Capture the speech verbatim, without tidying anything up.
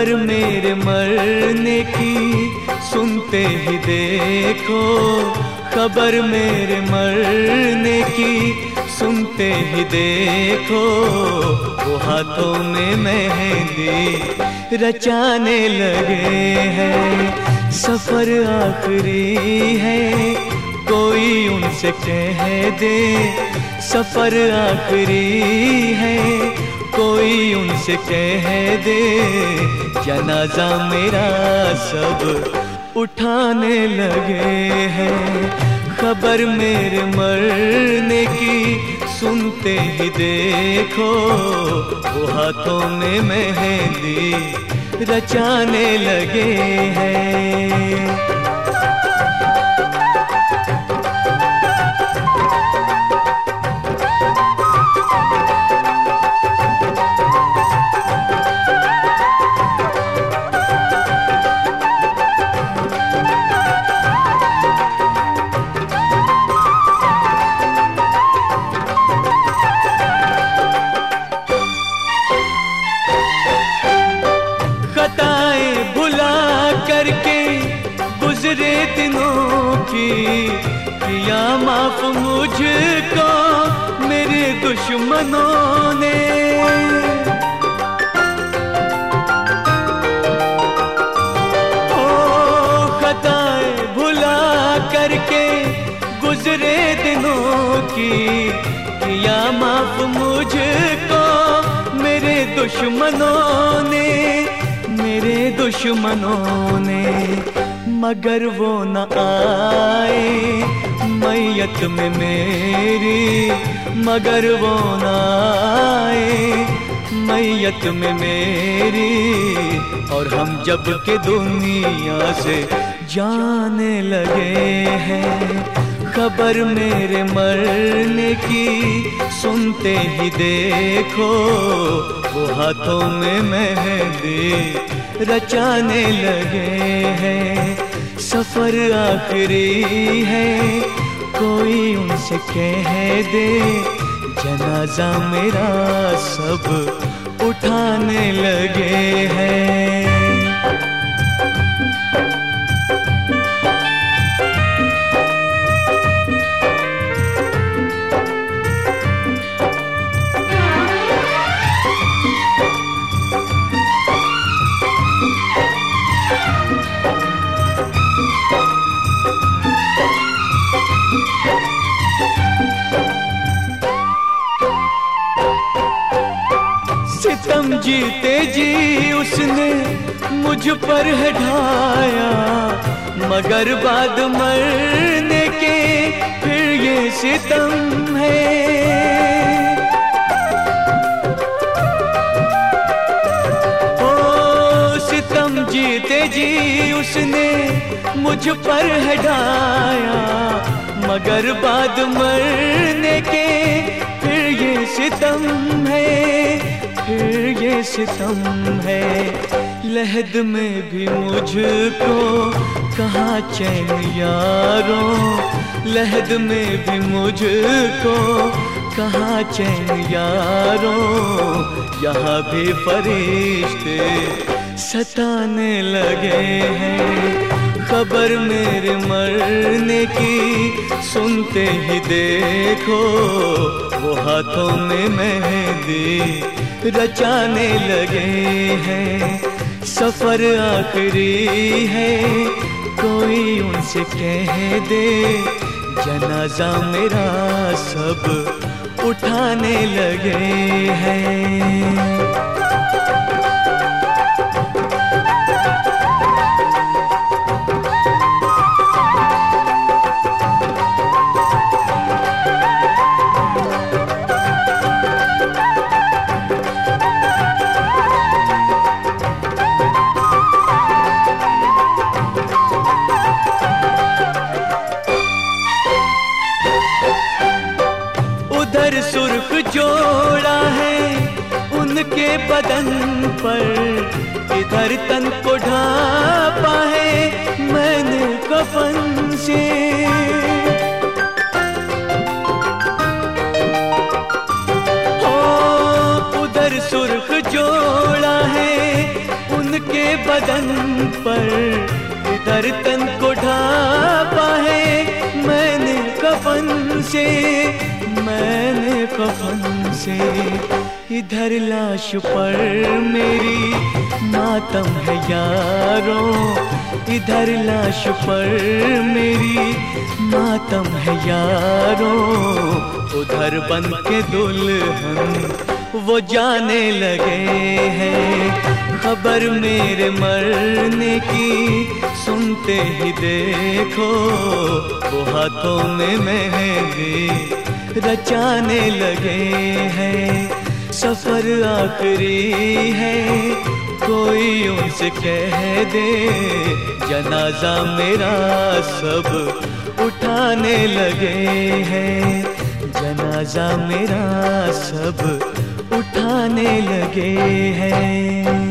खबर मेरे मरने की सुनते ही देखो, खबर मेरे मरने की सुनते ही देखो, वो हाथों में मेहंदी रचाने लगे हैं। सफर आखिरी है, कोई उनसे कह दे, सफर आखिरी है, कोई उनसे कह दे, जनाजा मेरा सब उठाने लगे हैं। खबर मेरे मरने की सुनते ही देखो, वो हाथों में मेहंदी रचाने लगे हैं। गुजरे दिनों की किया माफ मुझको मेरे दुश्मनों ने। ओ खताएं भुला करके गुजरे दिनों की किया माफ मुझको मेरे दुश्मनों ने, मेरे दुश्मनों ने। मगर वो न आए मैयत में मेरी, मगर वो न आए मैयत में मेरी, और हम जब के दुनिया से जाने लगे हैं। खबर मेरे मरने की सुनते ही देखो, वो हाथों में मेहंदी रचाने लगे हैं। सफर आखिरी है, कोई उनसे कह दे, जनाजा मेरा सब उठाने लगे हैं। सितम जीते जी उसने मुझ पर है ढाया, मगर बाद मरने के फिर ये सितम है। ओ सितम जीते जी उसने मुझ पर है ढाया, मगर बाद मरने के फिर ये सितम है, फिर ये सितम है। लहद में भी मुझको कहाँ चैन यारों, लहद में भी मुझको कहाँ चैन यारों, यहाँ भी फरिश्ते सताने लगे हैं। खबर मेरे मरने की सुनते ही देखो, वो हाथों में मेहंदी रचाने लगे हैं। सफर आखिरी है, कोई उनसे कह दे, जनाजा मेरा सब उठाने लगे हैं। उधर सुर्ख जोड़ा है उनके बदन पर, इधर तन को ढापा है मैंने कफन से। ओ उधर सुर्ख जोड़ा है उनके बदन पर, इधर तन को ढापा है मैंने कफन से, मैंने कफन से। इधर लाश पर मेरी मातम है यारों, इधर लाश पर मेरी मातम है यारों। उधर बन के दुल्हन वो जाने लगे हैं, खबर मेरे मरने की सुनते ही देखो, वो हाथों में मेहंदी रचाने लगे हैं। सफर आखिरी है कोई उनसे कह दे, जनाजा मेरा सब उठाने लगे हैं, जनाजा मेरा सब उठाने लगे हैं।